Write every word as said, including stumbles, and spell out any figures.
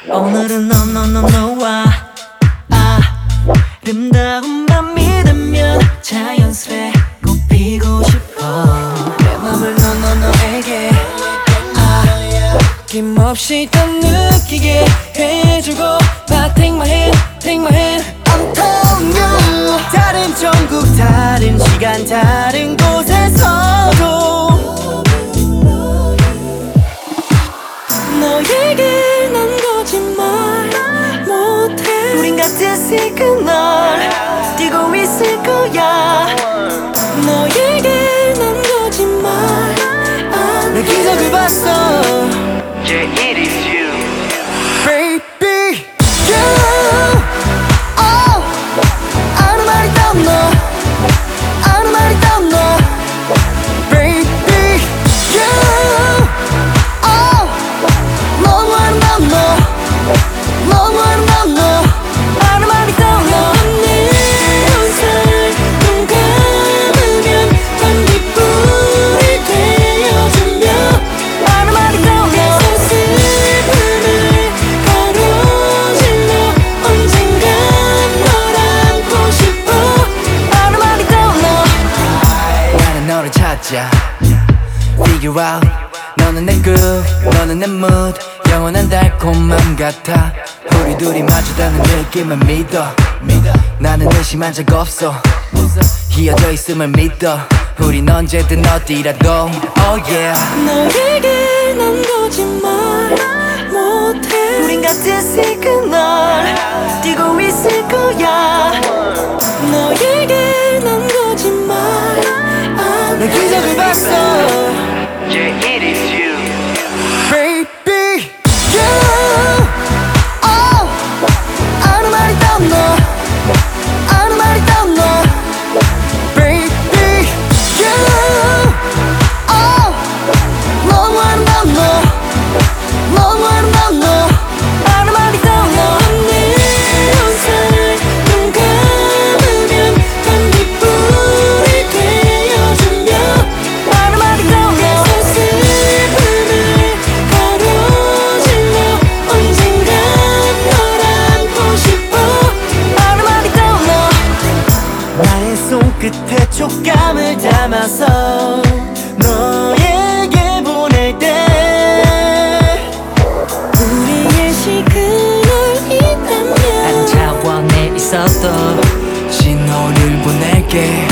오늘은 no no no no와 아름다운 밤이 되면 자연스레 꽃피고 싶어. 내 맘을 no no no에게 아낌없이 더 느끼게 해주고 나 take my hand, take my hand. I'm telling you, 다른 전국 다른 시간 다른 곳에서도 너에게 난 거짓말 못해. 우린 같은 시그널 뛰고 있을 거야. 너에게 난 거짓말 안 해. 내 기적을 봤어. Yeah, it is you. Baby, you. Oh, 아무 말이 더 너. 아무 말이 더 너. Baby, you. Oh, 너무 아름다운 너. 너무 아름다운 너. 아무 말이 더 너. 내 혼살 눈 감으면 반딧불이 되어주며 아무 말이 더 너. 슬픔을 가로질러 언젠간 널 안고 싶어. 아무 말이 더 너. 나는 너를 찾아 Figure out 너는 내 groove, 너는 내 mood. 영원한 달콤함 같아. 우리 둘이 마주다는 느낌을 믿어. 나는 의심한 적 없어. 이어져 있음을 믿어. 우린 언제든 어디라도 Oh yeah. 너에게 난 거짓말 못해. 우린 같은 시그널 뛰고 있을 거야. 너에게 난 거짓말 안 해. 내 기적을 봤어. Yeah, it is you. Baby, you. Oh, 아무 말이 더 너. 아무 말이 더 너. Baby, you. Oh, 너무 아름다운 너. 너무 아름다운 너. 아무 말이 더 너. 내 혼살 눈 감으면 반딧불이 되어주며 아무 말이 더 너. 슬픔을 가로질러 언젠간 널 안고 싶어. 아무 말이 더 너. 나의 손끝에 촉감을 담아서 너에게 보낼 때 우리의 시그널 있다면 난 차원에 있어도 신호를 보낼게.